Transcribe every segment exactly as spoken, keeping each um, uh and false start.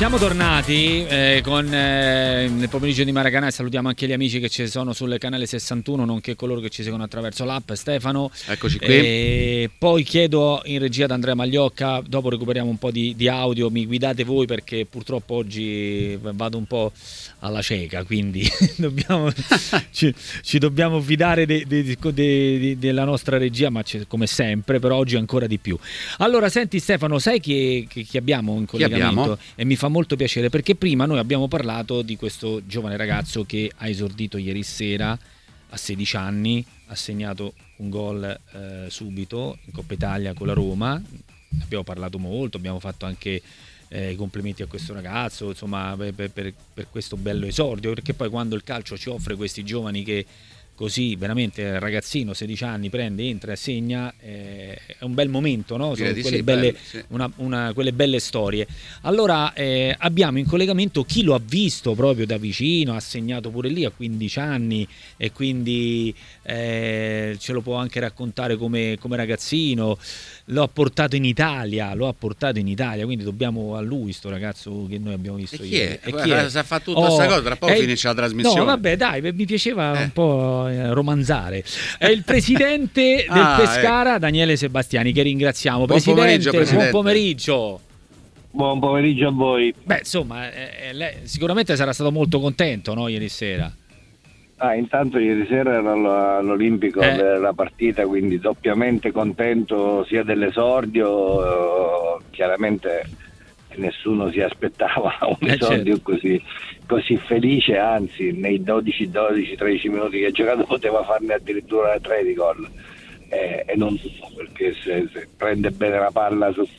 Siamo tornati eh, con eh, nel pomeriggio di Maracanã e salutiamo anche gli amici che ci sono sul canale sessantuno, nonché coloro che ci seguono attraverso l'app. Stefano, eccoci qui. E poi chiedo in regia ad Andrea Magliocca, dopo recuperiamo un po' di, di audio, mi guidate voi perché purtroppo oggi vado un po' alla cieca, quindi dobbiamo, ci, ci dobbiamo fidare de, de, de, de, della nostra regia, ma come sempre, però oggi ancora di più. Allora, senti Stefano, sai chi, chi, chi abbiamo in collegamento? Abbiamo? E mi fa molto piacere perché prima noi abbiamo parlato di questo giovane ragazzo che ha esordito ieri sera a sedici anni, ha segnato un gol eh, subito in Coppa Italia con la Roma. Abbiamo parlato molto, abbiamo fatto anche eh, i complimenti a questo ragazzo, insomma, per, per, per questo bello esordio, perché poi quando il calcio ci offre questi giovani che così veramente ragazzino, sedici anni, prende, entra e segna, eh, è un bel momento, no? Sono quelle, sì, belle, bello, sì. una, una, quelle belle storie. Allora eh, abbiamo in collegamento chi lo ha visto proprio da vicino, ha segnato pure lì a quindici anni e quindi eh, ce lo può anche raccontare come, come ragazzino. Lo ha portato in Italia, lo ha portato in Italia, quindi dobbiamo a lui, sto ragazzo che noi abbiamo visto e chi ieri. È? E chi è? Si fa tutta oh, questa cosa, tra poco è... finisce la trasmissione. No, vabbè, dai, mi piaceva eh. un po' romanzare. È il presidente del ah, Pescara, ecco. Daniele Sebastiani, che ringraziamo. Buon Presidente, pomeriggio, Presidente. buon pomeriggio. Buon pomeriggio a voi. Beh, insomma, eh, lei sicuramente sarà stato molto contento, no, ieri sera. Ah, intanto ieri sera ero all'Olimpico eh. della partita, quindi doppiamente contento sia dell'esordio, eh, chiaramente nessuno si aspettava un eh, esordio certo. così, così felice, anzi nei dodici dodici tredici minuti che ha giocato poteva farne addirittura tre di gol, eh, e non tutto, perché se, se prende bene la palla su,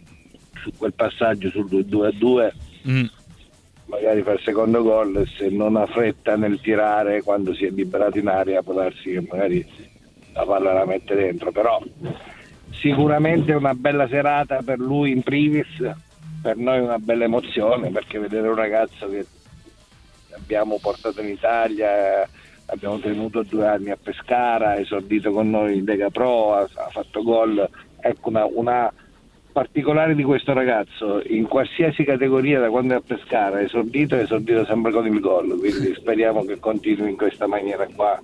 su quel passaggio sul due a due mm. magari fa il secondo gol, se non ha fretta nel tirare quando si è liberato in aria può darsi che magari la palla la mette dentro, però sicuramente una bella serata per lui in primis, per noi una bella emozione, perché vedere un ragazzo che abbiamo portato in Italia, abbiamo tenuto due anni a Pescara, ha esordito con noi in Lega Pro, ha, ha fatto gol, ecco una, una particolare di questo ragazzo, in qualsiasi categoria da quando è a Pescara, è esordito, è esordito sempre con il gol, quindi speriamo che continui in questa maniera qua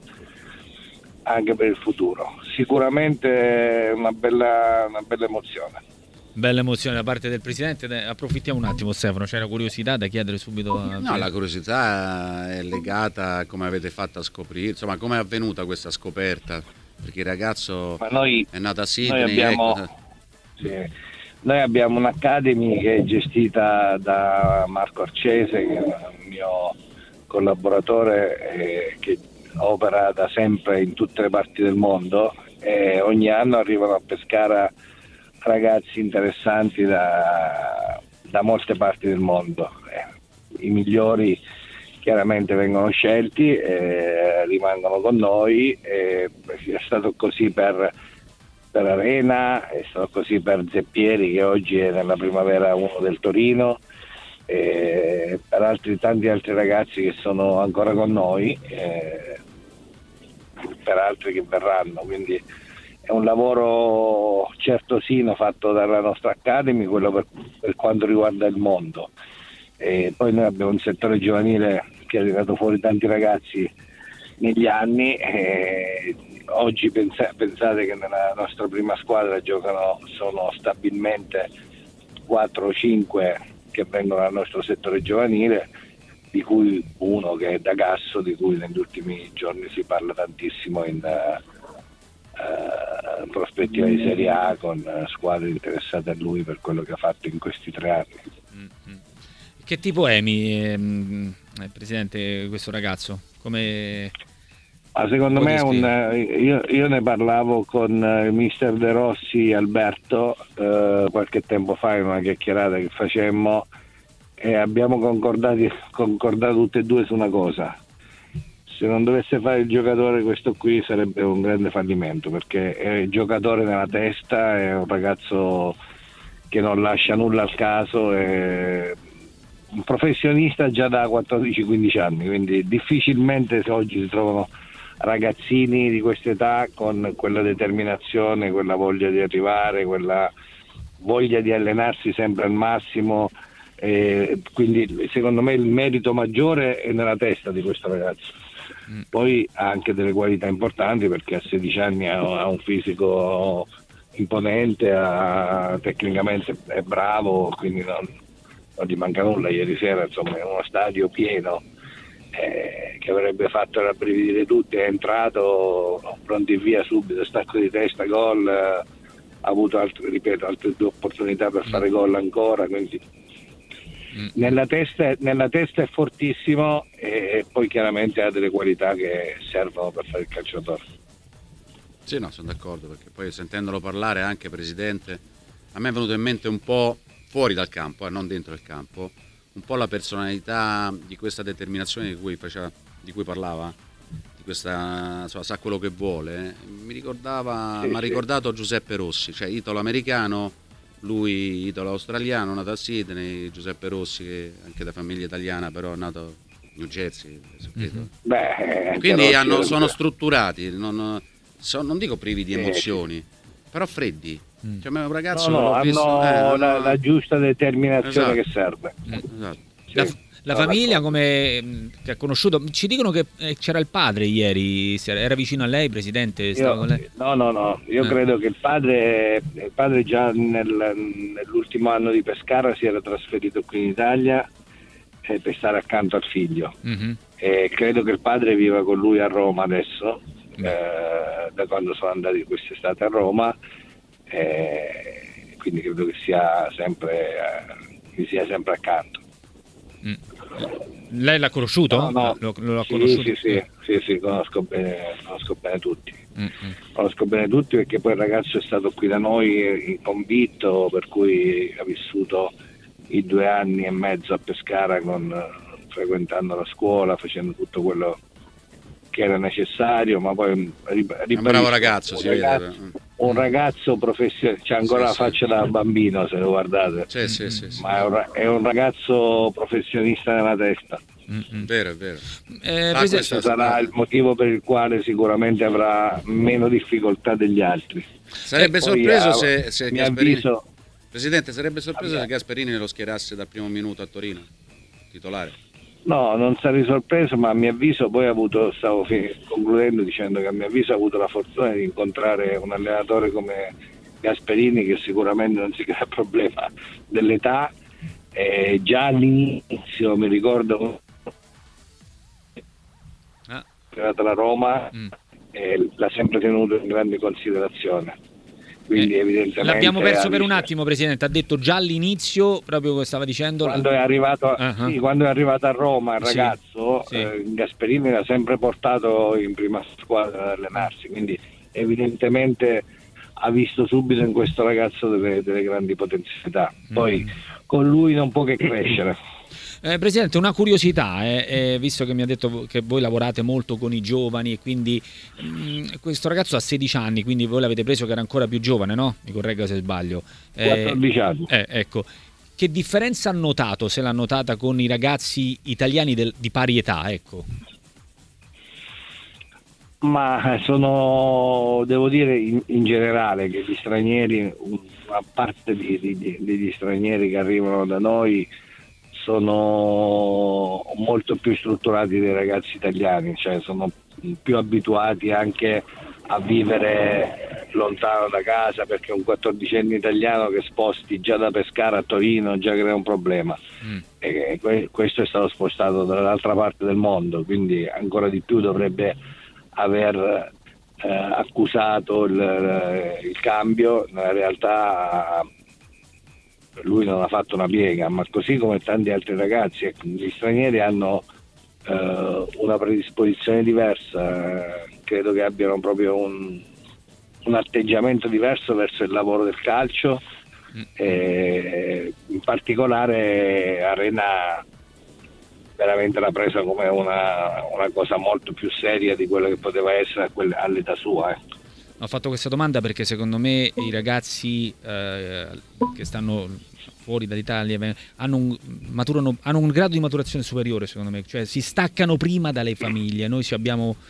anche per il futuro. Sicuramente una bella, una bella emozione. Bella emozione da parte del presidente. Approfittiamo un attimo, Stefano, c'era curiosità da chiedere subito a... No, la curiosità è legata a come avete fatto a scoprire, insomma, come è avvenuta questa scoperta, perché il ragazzo Ma noi, è nato a Sydney. Noi abbiamo, ecco. sì, noi abbiamo un'academy che è gestita da Marco Arcese, che è un mio collaboratore eh, che opera da sempre in tutte le parti del mondo, e ogni anno arrivano a Pescara ragazzi interessanti da, da molte parti del mondo. Eh, i migliori chiaramente vengono scelti, eh, rimangono con noi, eh, è stato così per, per Arena, è stato così per Zeppieri, che oggi è nella primavera uno del Torino, eh, per altri tanti altri ragazzi che sono ancora con noi, eh, per altri che verranno, quindi è un lavoro certosino fatto dalla nostra Academy, quello per, per quanto riguarda il mondo. E poi noi abbiamo un settore giovanile che ha tirato fuori tanti ragazzi negli anni, e oggi pensa, pensate che nella nostra prima squadra giocano, sono stabilmente quattro o cinque che vengono dal nostro settore giovanile, di cui uno che è da Gasso, di cui negli ultimi giorni si parla tantissimo in Uh, prospettiva di Serie A, con uh, squadre interessate a lui per quello che ha fatto in questi tre anni. Mm-hmm. Che tipo è, mi, ehm, Presidente, questo ragazzo? Come... Ma secondo me è un, uh, io, io ne parlavo con uh, il mister De Rossi Alberto uh, qualche tempo fa in una chiacchierata che facemmo, e abbiamo concordato, concordato tutte e due su una cosa: se non dovesse fare il giocatore questo qui sarebbe un grande fallimento, perché è giocatore nella testa, è un ragazzo che non lascia nulla al caso, è un professionista già da quattordici quindici anni, quindi difficilmente oggi si trovano ragazzini di questa età con quella determinazione, quella voglia di arrivare, quella voglia di allenarsi sempre al massimo, E quindi secondo me il merito maggiore è nella testa di questo ragazzo. Mm. Poi ha anche delle qualità importanti, perché a sedici anni ha, ha un fisico imponente, ha, tecnicamente è bravo, quindi non, non gli manca nulla. Ieri sera, insomma, in uno stadio pieno, eh, che avrebbe fatto rabbrividire tutti, è entrato pronti via subito, stacco di testa, gol, ha avuto altre, ripeto, altre due opportunità per fare gol ancora, quindi mm. nella, testa, nella testa è fortissimo, e poi chiaramente ha delle qualità che servono per fare il calciatore. Sì, no, sono d'accordo, perché poi sentendolo parlare anche, Presidente, a me è venuto in mente un po' fuori dal campo, eh, non dentro il campo, un po' la personalità di questa determinazione di cui, faceva, di cui parlava, di questa, insomma, sa quello che vuole. Mi ricordava, sì, mi ha sì. ricordato Giuseppe Rossi, cioè italo-americano, lui italo-australiano, nato a Sydney, Giuseppe Rossi che anche da famiglia italiana, però è nato a New Jersey, mm-hmm. Beh, quindi hanno, sono strutturati, non, so, non dico privi di emozioni, sì, però freddi. Cioè, un ragazzo no, no, hanno visto, eh, la, la giusta determinazione, esatto, che serve. Esatto. Sì. La, la famiglia come che ha conosciuto, ci dicono che c'era il padre ieri, era vicino a lei, Presidente? Stava Io, con lei? No, no, no, io eh. credo che il padre, il padre già nel, nell'ultimo anno di Pescara si era trasferito qui in Italia eh, per stare accanto al figlio. Mm-hmm. E credo che il padre viva con lui a Roma adesso, mm. eh, da quando sono andati quest'estate a Roma. Eh, quindi credo che sia sempre eh, che sia sempre accanto. Mm. Lei l'ha conosciuto? No, no. Lo, lo l'ha sì, conosciuto? Sì, sì, sì, sì, conosco bene, conosco bene tutti. Mm-hmm. Conosco bene tutti, perché poi il ragazzo è stato qui da noi in convitto, per cui ha vissuto i due anni e mezzo a Pescara, con, frequentando la scuola, facendo tutto quello che era necessario, ma poi rib- un bravo ragazzo, un si ragazzo, vede. Un ragazzo professionista, c'è ancora sì, la faccia sì, da bambino se lo guardate, sì, sì, sì, sì, ma è un, è un ragazzo professionista nella testa. Mm-hmm. Vero, è vero. Eh, ah, questo sarà il motivo per il quale sicuramente avrà meno difficoltà degli altri. Sarebbe e sorpreso ha, se, se Gasperini, avviso... Presidente, sarebbe sorpreso se Gasperini lo schierasse dal primo minuto a Torino, titolare. No, non sarei sorpreso, ma a mio avviso poi ha avuto, stavo concludendo dicendo che a mio avviso ha avuto la fortuna di incontrare un allenatore come Gasperini, che sicuramente non si crea problema dell'età. Eh, già all'inizio mi ricordo ah. è arrivata la Roma mm. e l'ha sempre tenuto in grande considerazione. Quindi, eh, evidentemente l'abbiamo perso per un attimo, Presidente. Ha detto già all'inizio, proprio come stava dicendo, quando è arrivato, uh-huh. sì, quando è arrivato a Roma il ragazzo, sì, sì. Eh, Gasperini l'ha sempre portato in prima squadra ad allenarsi, quindi evidentemente ha visto subito in questo ragazzo delle, delle grandi potenzialità. Poi mm. con lui non può che crescere. Eh, Presidente, una curiosità, eh, eh, visto che mi ha detto che voi lavorate molto con i giovani, e quindi mh, questo ragazzo ha sedici anni, quindi voi l'avete preso che era ancora più giovane, no? Mi corregga se sbaglio. Eh, quattordici anni. Eh, ecco. Che differenza ha notato, se l'ha notata, con i ragazzi italiani del, di pari età, ecco? Ma sono, devo dire in, in generale che gli stranieri, a parte di, di, degli stranieri che arrivano da noi, sono molto più strutturati dei ragazzi italiani, cioè sono più abituati anche a vivere lontano da casa, perché un quattordicenne italiano che sposti già da Pescara a Torino già crea un problema. Mm. E questo è stato spostato dall'altra parte del mondo, quindi ancora di più dovrebbe aver eh, accusato il, il cambio. Nella realtà lui non ha fatto una piega, ma così come tanti altri ragazzi, gli stranieri hanno eh, una predisposizione diversa, credo che abbiano proprio un, un atteggiamento diverso verso il lavoro del calcio, e in particolare Arena veramente l'ha presa come una, una cosa molto più seria di quello che poteva essere all'età sua. Eh. Ho fatto questa domanda perché secondo me i ragazzi eh, che stanno fuori dall'Italia hanno un, maturano, hanno un grado di maturazione superiore, secondo me, cioè si staccano prima dalle famiglie. Noi ci abbiamo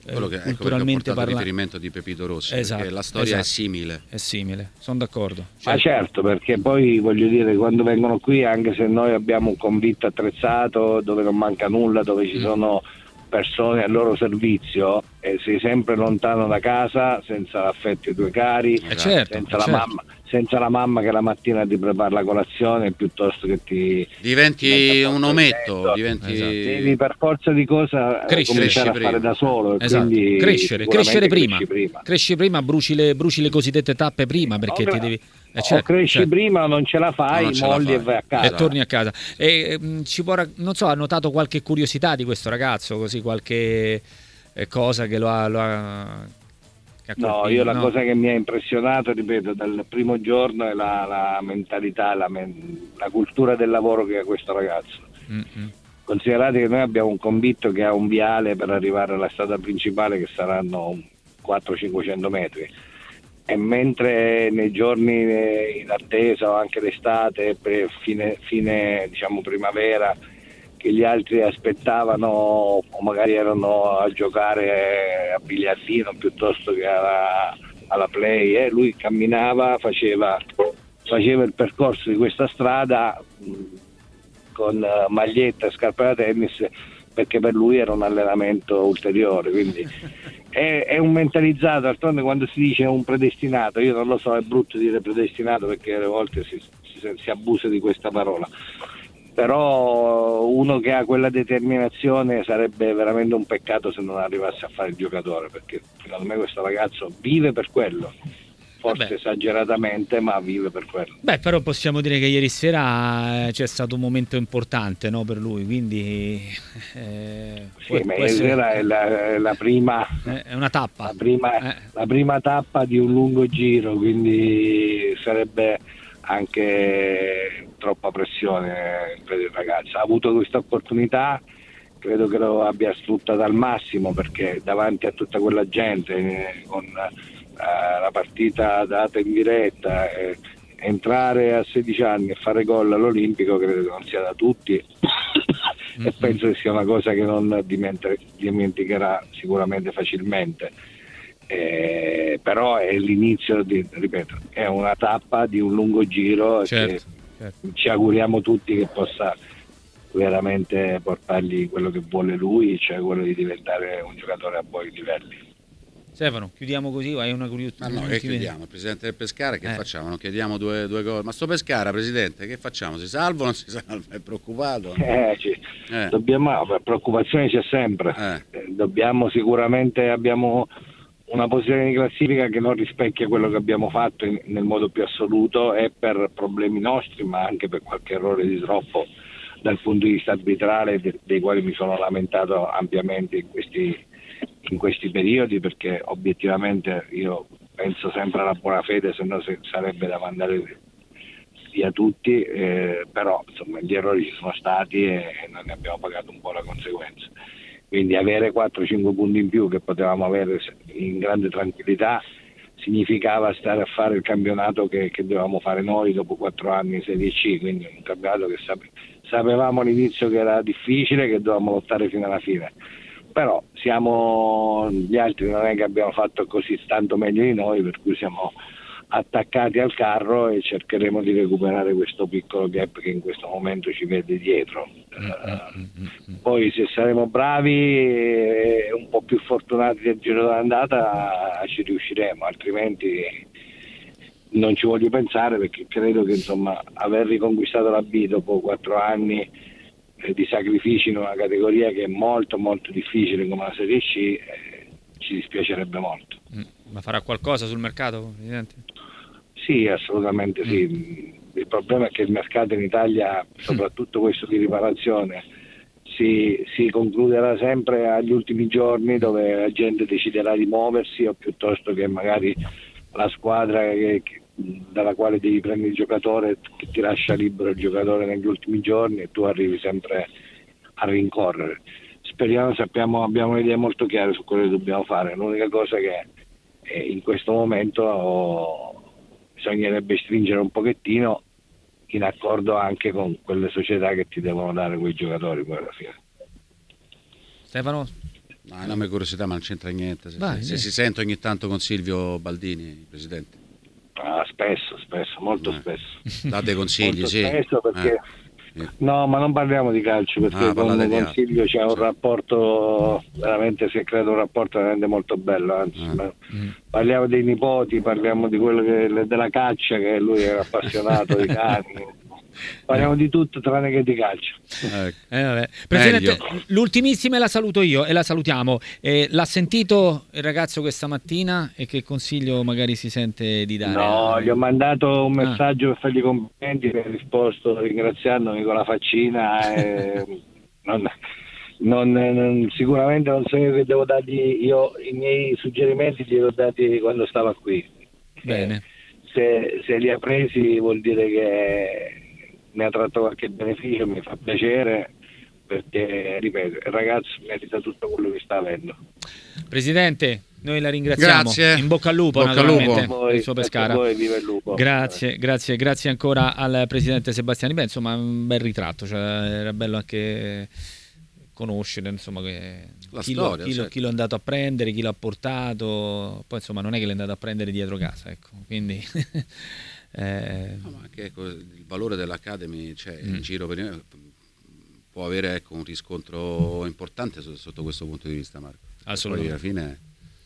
quello che, ecco culturalmente ho portato parla... il riferimento di Pepito Rossi, esatto, perché la storia esatto, è simile. È simile, sono d'accordo. Certo. Ma certo, perché poi voglio dire, quando vengono qui, anche se noi abbiamo un convitto attrezzato, dove non manca nulla, dove ci mm. sono persone al loro servizio, e sei sempre lontano da casa, senza l'affetto dei tuoi cari, eh certo, senza, eh la certo. mamma, senza la mamma che la mattina ti prepara la colazione, piuttosto che ti diventi un ometto, diventi... esatto. Devi per forza di cosa crescere, cominciare cresci a fare prima. da solo, esatto. quindi crescere, crescere prima. cresci prima, cresci prima, bruci le, bruci le cosiddette tappe prima, perché ti devi... Eh, certo, o cresci certo. prima o non ce la fai, molli la fai. e vai a casa. E torni a casa. E, mh, ci può, non so, ha notato qualche curiosità di questo ragazzo, così qualche eh, cosa che lo ha... Lo ha che no, io la no. cosa che mi ha impressionato, ripeto, dal primo giorno è la, la mentalità, la, la cultura del lavoro che ha questo ragazzo. Mm-hmm. Considerate che noi abbiamo un convitto che ha un viale per arrivare alla strada principale che saranno quattrocento cinquecento metri. E mentre nei giorni in attesa o anche l'estate, per fine, fine diciamo primavera, che gli altri aspettavano o magari erano a giocare a biliardino piuttosto che alla, alla play, eh, lui camminava, faceva, faceva il percorso di questa strada mh, con maglietta e scarpe da tennis, perché per lui era un allenamento ulteriore, quindi è, è un mentalizzato. D'altronde quando si dice un predestinato, io non lo so, è brutto dire predestinato perché alle volte si, si, si abusa di questa parola, però uno che ha quella determinazione sarebbe veramente un peccato se non arrivasse a fare il giocatore, perché secondo me questo ragazzo vive per quello. Forse Vabbè. esageratamente, ma vive per quello. Beh, però possiamo dire che ieri sera c'è stato un momento importante, no, per lui, quindi eh, sì, può, ma può ieri essere... sera è la, è la prima è una tappa la prima, eh. la prima tappa di un lungo giro, quindi sarebbe anche troppa pressione per il ragazzo. Ha avuto questa opportunità, credo che lo abbia sfruttata al massimo, perché davanti a tutta quella gente eh, con Uh, la partita data in diretta, eh, entrare a sedici anni e fare gol all'Olimpico credo che non sia da tutti mm-hmm. e penso che sia una cosa che non dimenticherà sicuramente facilmente, eh, però è l'inizio di, ripeto, è una tappa di un lungo giro, certo, che certo. ci auguriamo tutti che possa veramente portargli quello che vuole lui, cioè quello di diventare un giocatore a buoni livelli. Stefano, chiudiamo così, hai una curiosità? Ma no, che chiudiamo? Il presidente del Pescara, che eh. facciamo? Non chiediamo due, due gol. Ma sto Pescara, presidente, che facciamo? Si salva o non si salva? È preoccupato? Eh, sì. eh. Dobbiamo, preoccupazione c'è sempre. Eh. Dobbiamo sicuramente, abbiamo una posizione di classifica che non rispecchia quello che abbiamo fatto in, nel modo più assoluto, e per problemi nostri, ma anche per qualche errore di troppo dal punto di vista arbitrale, de, dei quali mi sono lamentato ampiamente in questi in questi periodi, perché obiettivamente io penso sempre alla buona fede, se no sarebbe da mandare via tutti, eh, però insomma gli errori ci sono stati e, e noi ne abbiamo pagato un po' la conseguenza, quindi avere quattro cinque punti in più che potevamo avere in grande tranquillità significava stare a fare il campionato che, che dovevamo fare noi dopo quattro anni in Serie C, quindi un campionato che sape, sapevamo all'inizio che era difficile, che dovevamo lottare fino alla fine. Però siamo, gli altri non è che abbiamo fatto così tanto meglio di noi, per cui siamo attaccati al carro e cercheremo di recuperare questo piccolo gap che in questo momento ci vede dietro. Uh, poi se saremo bravi e un po' più fortunati del giro d'andata ci riusciremo, altrimenti non ci voglio pensare, perché credo che insomma aver riconquistato la B dopo quattro anni di sacrifici in una categoria che è molto molto difficile come la Serie C, eh, ci dispiacerebbe molto. Mm. Ma farà qualcosa sul mercato, Presidente? Sì, assolutamente sì. Mm. Il problema è che il mercato in Italia, soprattutto questo di riparazione, si, si concluderà sempre agli ultimi giorni, dove la gente deciderà di muoversi, o piuttosto che magari la squadra che, che dalla quale devi prendere il giocatore, che ti lascia libero il giocatore negli ultimi giorni e tu arrivi sempre a rincorrere. Speriamo, sappiamo, abbiamo un'idea molto chiara su quello che dobbiamo fare. L'unica cosa che eh, in questo momento oh, bisognerebbe stringere un pochettino, in accordo anche con quelle società che ti devono dare quei giocatori poi alla fine. Stefano? No, è una mia curiosità, ma non c'entra niente. Se, Vai, se si sente ogni tanto con Silvio Baldini, presidente. Ah, spesso, spesso, molto Eh. spesso. Date consigli, Molto sì. spesso perché... Eh. Sì. No, ma non parliamo di calcio perché Ah, con, parlate di con altro. Silvio c'è un Sì. rapporto veramente, si è creato un rapporto veramente molto bello, anzi, Ah. ma- Mm. parliamo dei nipoti, parliamo di quello che, della caccia, che lui era appassionato di cani, parliamo di tutto tranne che di calcio. Ecco. Eh, vabbè. Presidente, Meglio. l'ultimissima e la saluto io e la salutiamo. Eh, l'ha sentito il ragazzo questa mattina e che consiglio magari si sente di dare? No, gli ho mandato un Ah. messaggio per fargli complimenti, mi ha risposto ringraziandomi con la faccina e non, non, non- sicuramente non so io che devo dargli, io i miei suggerimenti li ho dati quando stava qui. Bene. Eh, se, se li ha presi vuol dire che mi ha tratto qualche beneficio, mi fa piacere perché, ripeto, il ragazzo merita tutto quello che sta avendo. Presidente, noi la ringraziamo. Grazie. In bocca al lupo, Bocca al naturalmente, lupo. Grazie a voi, per il suo grazie a Pescara. voi, viva il lupo. Grazie, grazie, grazie ancora al presidente Sebastiani. Beh, insomma, un bel ritratto, cioè, era bello anche conoscere, insomma, che La chi, storia, lo, chi, lo, certo. chi lo è andato a prendere, chi l'ha portato, poi insomma non è che l'è andato a prendere dietro casa, ecco, quindi eh, No, ma anche, ecco, il valore dell'Academy, cioè, Mm. in giro per può avere, ecco, un riscontro importante sotto, sotto questo punto di vista, Marco. Poi assolutamente. alla fine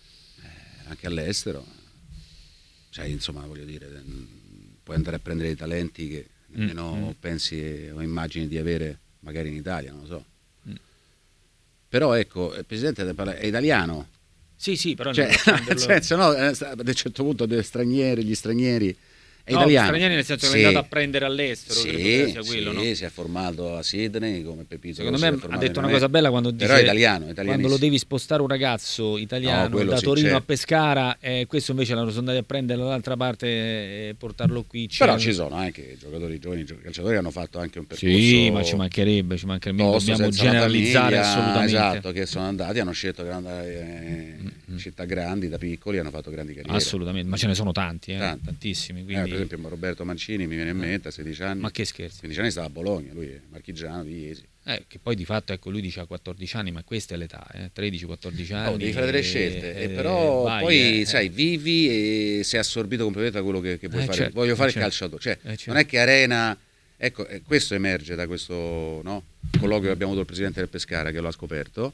eh, anche all'estero, cioè, insomma, voglio dire, mh, puoi andare a prendere dei talenti che nemmeno Mm, mm. pensi o immagini di avere magari in Italia, non lo so. Mm. Però ecco, il presidente è italiano, Sì, sì, però cioè, andiamo a nel prenderlo- senso, no, eh, ad un certo punto degli stranieri, gli stranieri è no, italiano. stranieri nel senso che Sì. è andato a prendere all'estero, Sì, credo che sia quello, sì, no? si è formato a Sydney come Pepito. Secondo si me è ha formato detto in una cosa bella quando dice Però è italiano, quando italianissimo. lo devi spostare un ragazzo No, italiano quello da sì, Torino certo. a Pescara e questo invece l'hanno sono andati a prendere dall'altra parte e portarlo qui. Però C'è- ci sono anche giocatori giovani, gio- calciatori che hanno fatto anche un percorso. Sì, ma ci mancherebbe, ci mancherebbe. tosto, Dobbiamo senza la generalizzare famiglia, assolutamente. Esatto, che sono andati, hanno scelto di andare eh, in città grandi, da piccoli, hanno fatto grandi carriere. Assolutamente, ma ce ne sono tanti, eh, Tanti. tantissimi. Eh, Quindi... per esempio Roberto Mancini mi viene in mente a sedici anni. Ma che scherzi. quindici anni stava a Bologna, lui è marchigiano di Iesi. Eh, che poi di fatto, ecco, lui dice a quattordici anni, ma questa è l'età, eh, tredici quattordici anni. Oh, devi fare delle e- scelte, e- e però vai, poi eh, sai, vivi e sei assorbito completamente da quello che, che vuoi Eh, fare. certo, Voglio fare eh, il certo. calciatore, cioè, Eh, certo. non è che Arena, ecco, eh, questo emerge da questo, no, colloquio che abbiamo avuto il presidente del Pescara che lo ha scoperto,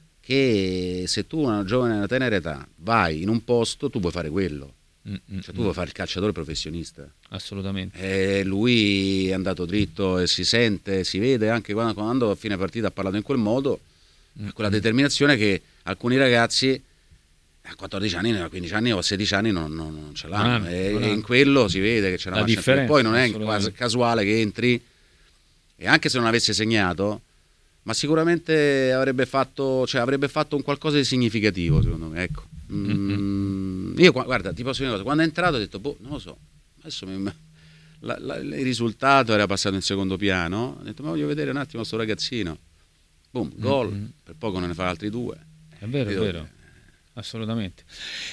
che se tu una giovane, una tenera età vai in un posto, tu puoi fare quello, Mm, mm, cioè tu mm, vuoi fare il calciatore professionista. assolutamente. E lui è andato dritto e si sente, si vede anche quando, quando a fine partita ha parlato in quel modo, Mm, quella determinazione che alcuni ragazzi a quattordici anni, a quindici anni o a sedici anni non, non- non ce l'hanno. Non hanno, e, non e hanno. in quello si vede che c'è una La marcia in più. differenza, Poi non è assolutamente. quasi casuale che entri e anche se non avesse segnato, ma sicuramente avrebbe fatto, cioè, avrebbe fatto un qualcosa di significativo, secondo me, ecco. Mm, io gu- guarda, ti posso dire una cosa, quando è entrato ho detto, boh, non lo so, adesso mi- la- la- il risultato era passato in secondo piano, ho detto, ma voglio vedere un attimo sto ragazzino. Boom, gol, Mm-hmm. per poco non ne fa altri due. È vero, è Vedo vero. che- Assolutamente.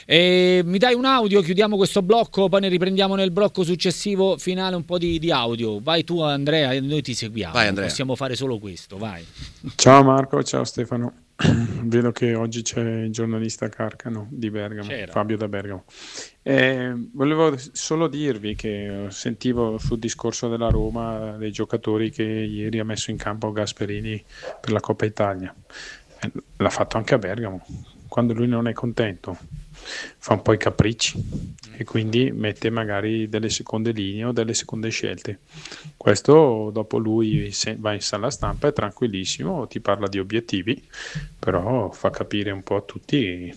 E mi dai un audio, chiudiamo questo blocco, poi ne riprendiamo nel blocco successivo finale un po' di, di audio. Vai tu Andrea e noi ti seguiamo. Vai, Andrea. Possiamo fare solo questo, vai. Ciao Marco, ciao Stefano. Vedo che oggi c'è il giornalista Carcano di Bergamo, C'era. Fabio da Bergamo. Eh, volevo solo dirvi che sentivo sul discorso della Roma dei giocatori che ieri ha messo in campo Gasperini per la Coppa Italia. Eh, l'ha fatto anche a Bergamo. Quando lui non è contento fa un po' i capricci e quindi mette magari delle seconde linee o delle seconde scelte. Questo dopo lui se- va in sala stampa, è tranquillissimo, ti parla di obiettivi, però fa capire un po' a tutti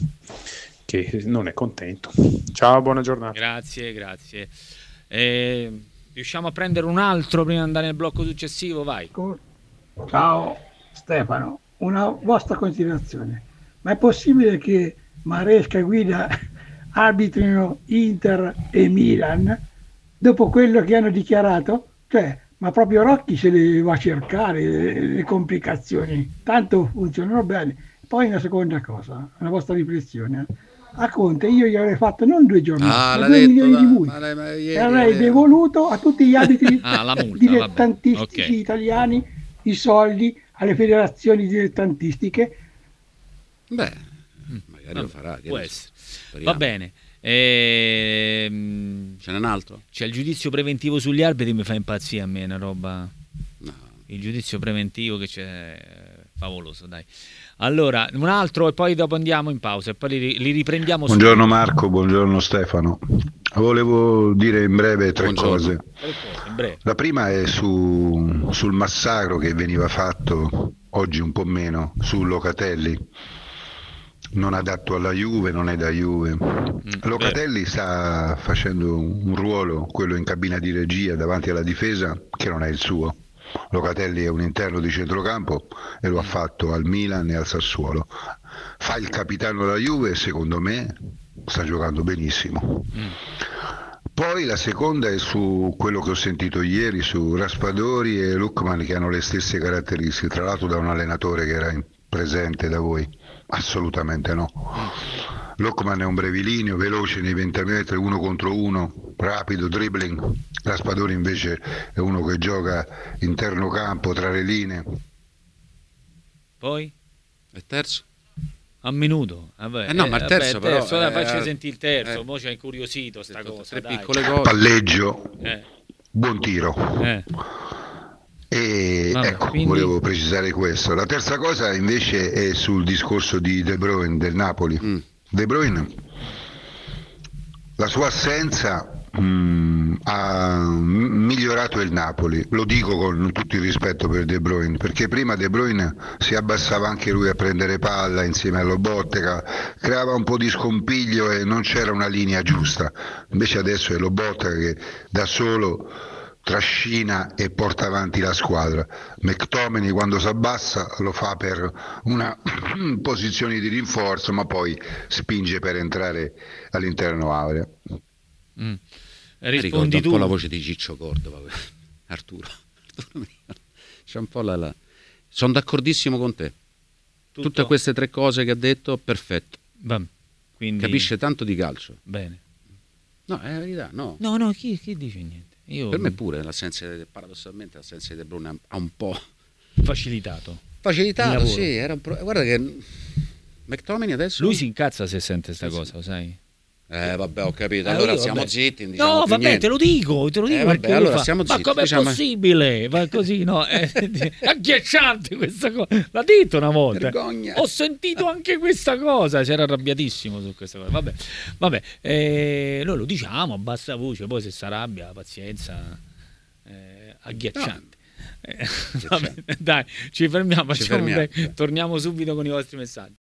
che non è contento. Ciao, buona giornata. Grazie, grazie. Eh, riusciamo a prendere un altro prima di andare nel blocco successivo? Vai. Ciao Stefano, una vostra considerazione. Ma è possibile che Maresca e Guida arbitrino Inter e Milan dopo quello che hanno dichiarato? Cioè, ma proprio Rocchi se le va a cercare le, le complicazioni, tanto funzionano bene. Poi una seconda cosa, una vostra riflessione. A Conte io gli avrei fatto non due giorni, Ah, ma l'ha due detto, milioni di ma- multa. ma lei- ma ieri- E avrei devoluto a tutti gli arbitri Ah, la multa, dilettantistici vabbè. Ok. italiani i soldi alle federazioni dilettantistiche Beh, magari Vabbè, lo farà. può essere. Speriamo. Va bene. Ehm, Ce n'è un altro? C'è il giudizio preventivo sugli arbitri, mi fa impazzire a me, una roba. No. Il giudizio preventivo che c'è, favoloso, dai. Allora, un altro e poi dopo andiamo in pausa e poi li, li riprendiamo. Buongiorno subito. Marco, buongiorno Stefano. Volevo dire in breve tre buongiorno. cose. Tre cose in breve. La prima è su, sul massacro che veniva fatto, oggi un po' meno, su Locatelli. Non adatto alla Juve, non è da Juve. Mm, Locatelli beh. sta facendo un ruolo, quello in cabina di regia davanti alla difesa, che non è il suo. Locatelli è un interno di centrocampo e lo ha fatto al Milan e al Sassuolo. Fa il capitano della Juve e secondo me sta giocando benissimo. Mm. Poi la seconda è su quello che ho sentito ieri su Raspadori e Lookman, che hanno le stesse caratteristiche, tra l'altro da un allenatore che era presente da voi. Assolutamente no. Lookman è un brevilineo, veloce nei venti metri, uno contro uno, rapido, dribbling. Raspadori invece è uno che gioca interno campo, tra le linee. Poi? E terzo? A minuto. Vabbè, eh no, ma il terzo, vabbè, terzo però... Eh, facci eh, sentire il terzo, eh, mo' ci ha incuriosito sta cosa. Tre dai. piccole cose. Palleggio, Eh. buon tiro. Eh. E Vabbè, ecco, quindi... volevo precisare questo. La terza cosa invece è sul discorso di De Bruyne del Napoli. Mm. De Bruyne, la sua assenza mh, ha migliorato il Napoli, lo dico con tutto il rispetto per De Bruyne, perché prima De Bruyne si abbassava anche lui a prendere palla insieme a Lobotka, creava un po' di scompiglio e non c'era una linea giusta. Invece adesso è Lobotka che da solo trascina e porta avanti la squadra. McTominay quando si abbassa lo fa per una posizione di rinforzo, ma poi spinge per entrare all'interno area. Mm. Rispondi tu. Un po' la voce di Ciccio Cordova, Arturo. C'è un po' la, la... Sono d'accordissimo con te. Tutto... Tutte queste tre cose che ha detto, perfetto. Bam. Quindi... Capisce tanto di calcio. Bene. No, è la verità, no. No, no, chi, chi dice niente? Io... Per me pure l'assenza, paradossalmente l'assenza di De Bruyne ha un po' facilitato. Facilitato, sì, era un pro... guarda che McTominay adesso lui si incazza se sente sta cosa, lo sai? Eh vabbè, ho capito. Allora io, siamo vabbè. zitti, non diciamo no, più vabbè, niente. te lo dico, te lo dico eh, vabbè, allora fa... siamo zitti. Ma com'è diciamo... possibile? Va così, no? È agghiacciante questa cosa. L'ha detto una volta. Vergogna. Ho sentito anche questa cosa, si era arrabbiatissimo su questa cosa. Vabbè, vabbè. Eh, noi lo diciamo a bassa voce, poi se si arrabbia, pazienza, eh, agghiacciante. No. Eh, vabbè, dai, ci fermiamo, ci fermiamo. torniamo subito con i vostri messaggi.